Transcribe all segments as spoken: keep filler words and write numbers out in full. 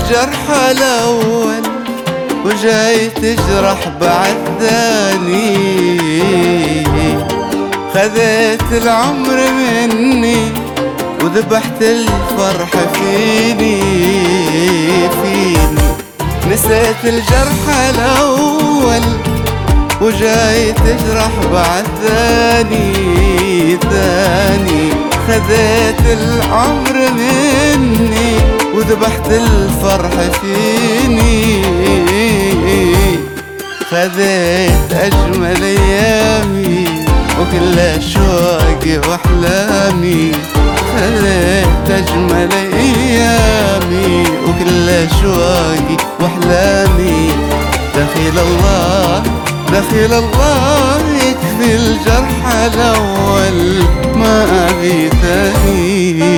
الجرح الأول وجاي تجرح بعد ثاني. خذيت العمر مني وذبحت الفرح فيني فيني. نسيت الجرح الأول وجاي تجرح بعد ثاني ثاني. خذيت العمر مني وذبحت الفرح فيني. خذيت أجمل أيامي وكل أشواقي وأحلامي. خذيت أجمل أيامي وكل أشواقي وأحلامي. دخيل الله دخيل الله يكفي الجرح الأول ما أبي ثاني.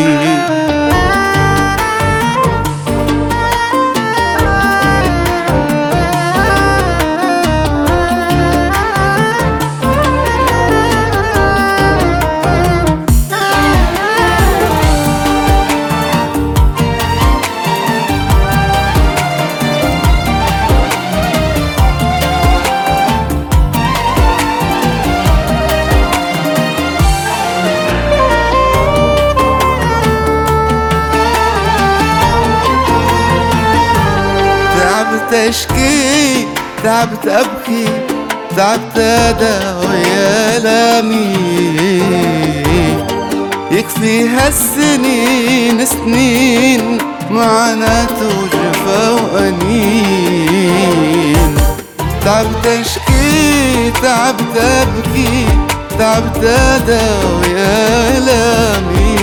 تعبت أشكي تعبت أبكي تعبت أداوي آلامي. يكفي هالسنين سنين معاناة وجفا وأنين. تعبت أشكي تعبت أبكي تعبت أداوي آلامي.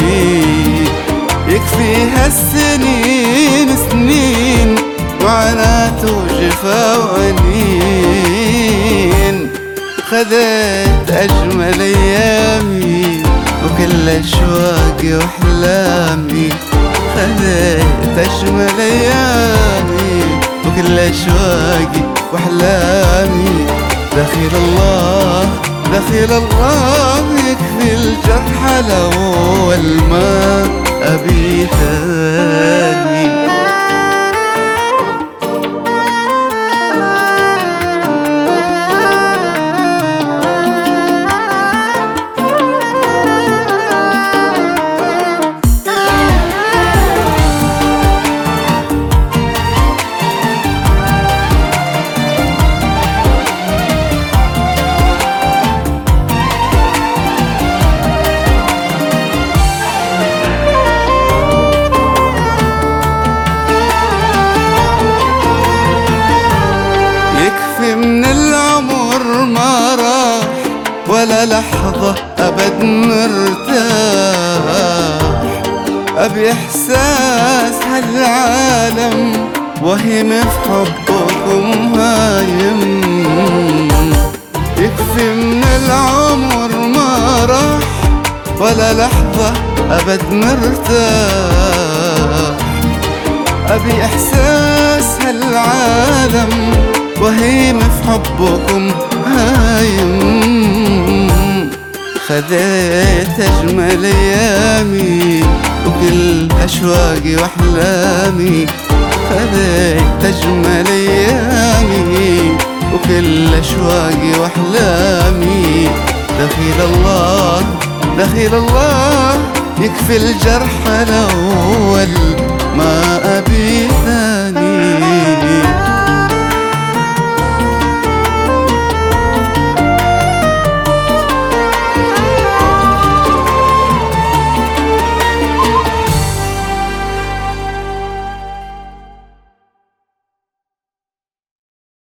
يكفي هالسنين سنين معاناة وجفا وأنين. خذيت أجمل أيامي وكل أشواقي وأحلامي. خذيت أجمل أيامي وكل أشواقي وأحلامي. دخيل الله دخيل الله يكفي الجرح الأول ما أبي ثاني. من العمر ما راح ولا لحظة أبد مرتاح. أبي إحساس هالعالم وهيم في حبكم هايم. يكفي من العمر ما راح ولا لحظة أبد مرتاح. أبي إحساس هالعالم وهيم في حبكم هايم. خذيت أجمل أيامي وكل أشواقي وأحلامي. خذيت أجمل أيامي وكل أشواقي وأحلامي. دخيل الله دخيل الله يكفي الجرح الأول ما أبي ثاني.